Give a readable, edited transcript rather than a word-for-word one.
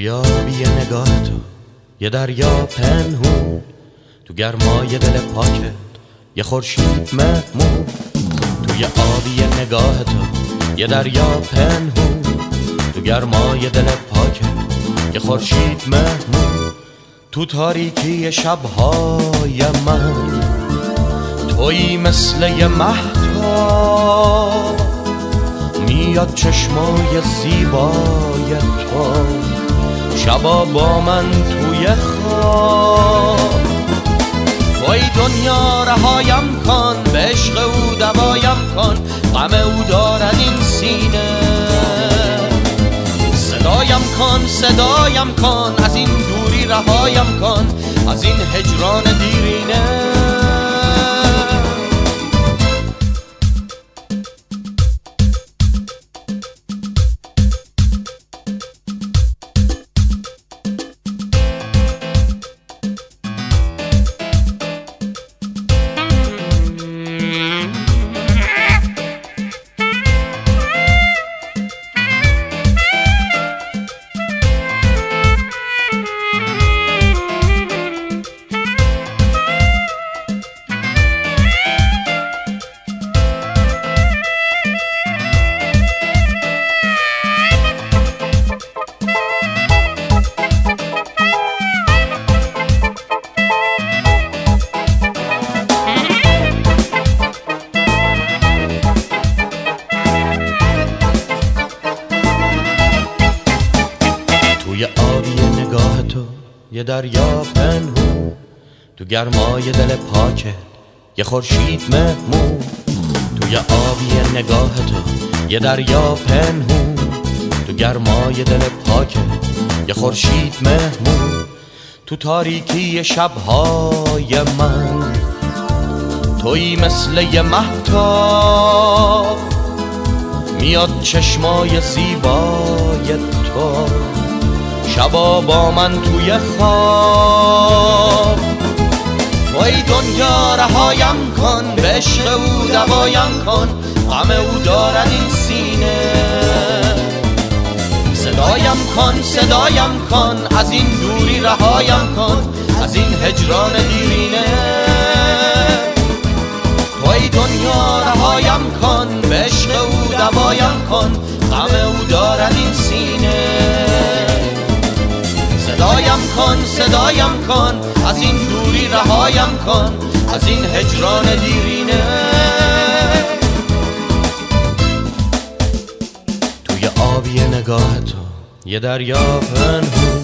توی آبی نگاه تو یه دریا پنهون، تو گرمای دل پاکت یه خورشید مهمون. توی آبی نگاه تو یه دریا پنهون، تو گرمای دل پاکت یه خورشید مهمون. تو تاریکی شبهای من تویی مثل یه مهتاب، میاد چشمای زیبای تو شبا با من توی خواب. توی دنیا رهایم کن، به عشق او دوایم کن، غم او دارد این سینه. صدایم کن، از این دوری رهایم کن، از این هجران دیرینه. توی آبی نگاه تو یه دریا پنهون، تو گرمای دل پاکت یه خورشید مهمون. توی آبی نگاه تو یه دریا پنهون، تو گرمای دل پاکت یه خورشید مهمون. تو تاریکی شبهای من تویی مثل یه مهتاب، میاد چشمای زیبای تو شبا با من توی خواب. توی دنیا رهایم کن، به عشق او دوایم کن، غم او دارد این سینه. صدایم کن، از این دوری رهایم کن، از این هجران دیرینه. توی دنیا رهایم کن، به عشق او دوایم کن، غم او دارد این سینه. صدایم کن، از این دوری رهایم کن، از این هجران دیرینه. توی آبی نگاه تو یه دریا پنهون،